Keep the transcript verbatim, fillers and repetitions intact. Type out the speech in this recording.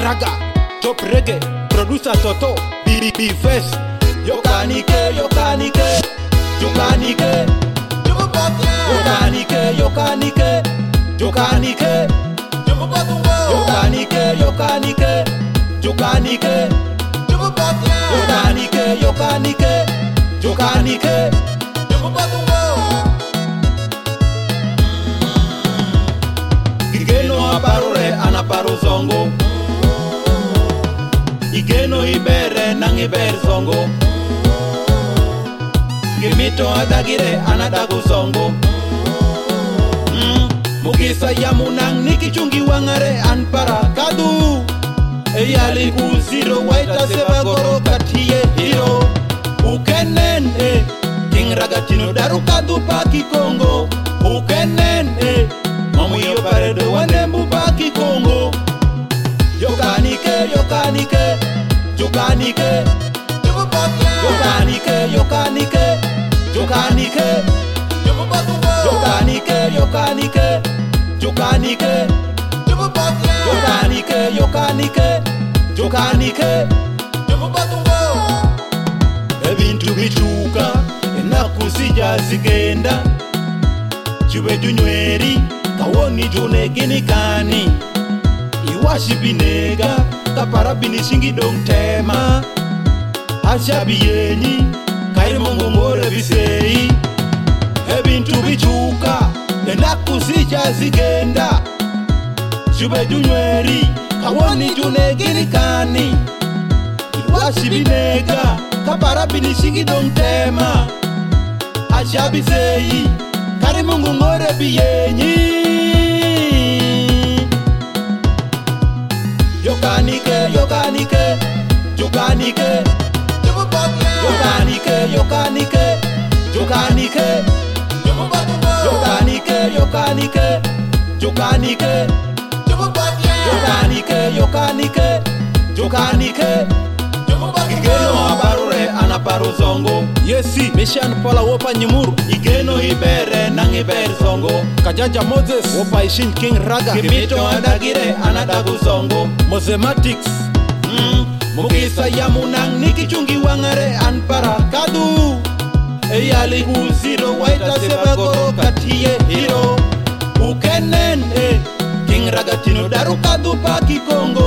Raga, Top Reggae, Producer Toto, B B B Fest. Yokanike, yokanike, yokanike, yokanike, yokanike, yokanike, yokanike, yokanike, yokanike, yokanike, yokanike, yokanike. Igeno aparore anaparo zongo, igeno ibere nang iber zongo, Gimito adagire anadagu zongo. mm. Mugisa yamunang nikichungi wangare anpara kadu. Eyali kuziro waita seba goro katiye hiro. Ukenen eh King Ragatino daru kadu paki Kongo. Ukenen eh Mamu yo paredo wanembu paki Kongo. Yokanike, yokanike, yokanike, yokanike, yokanike, yokanike, yokanike, yokanike, yokanike, yokanike, yokanike, yokanike. Ebintu bichuka enaku sija zigenda. Chube junyweri kawoni june ginikani. Iwashi binega kapara binishingi dong tema. Ashabi yenyi kairi mongo ngore bisei. Ebintu bichuka enaku sija zigenda. Chube junyweri kawoni june ginikani. Iwashi binega kapara binishingi dong tema. Ashabi sei kairi mongo ngore biyenyi. Yokanike, yokanike, yokanike, yokanike, yokanike, yokanike, yokanike, yokanike, yokanike, yokanike, yokanike, yokanike. Igeno abarure anaparo zongo. Yesi, Mission Paula wopa nyimuru. Igeno ibere nang iber zongo. Kajaja Moses wopa ishin King Raga. Gimito adagire anadagu zongo. Mosematics mm. Mugisa yamunang nikichungi wangare anpara kadu. Eyali kuziro waita seba goro katiye hiro. Ukenen eh King Ragatino daru kadu paki Kongo.